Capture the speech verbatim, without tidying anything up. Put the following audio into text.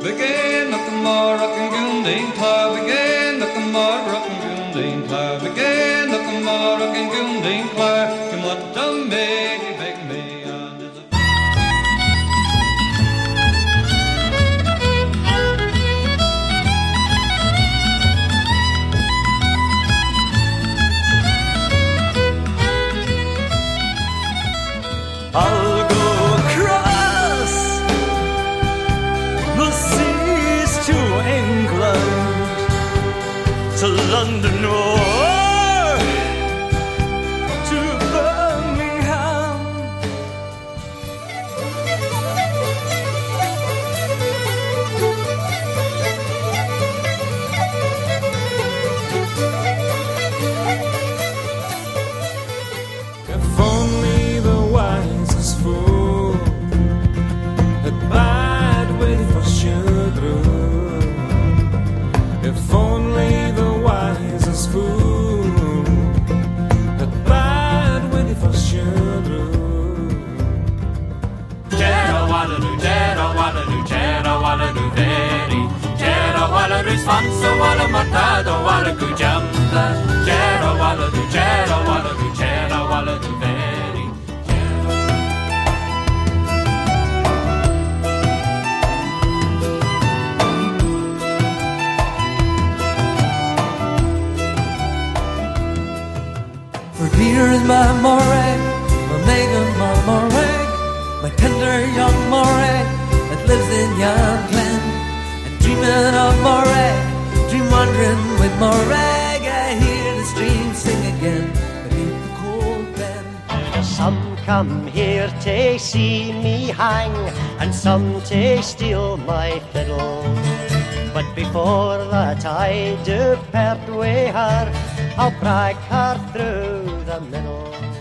Begin the Kamar Rockin' Gundin Cloud, begin the Kamar Rockin' Gundin Cloud, begin the Kamar Rockin' Gundin Cloud. Come what to me, you beg me, and is it? I'll go across the seas to England, to London or to Birmingham. If only the wisest fool had bad with for sugar. If only the wisest fool had bad with for sugar. Jera Wallaroo, Jera Wallaroo, Jera Wallaroo, very. Jera Wallaroo's fun, so Walla Martado, Walla Gujamba. Jera Wallaroo, Jera Wallaroo, Jera Wallaroo, very. For dear is my Morag, my maiden my Morag, my tender young Morag that lives in yon glen. And dreaming of Morag, dream wandering with Morag, I hear the stream sing again beneath the cold glen. Some come here to see me hang, and some to steal my fiddle. But before that I do part with her, I'll brag her through the middle.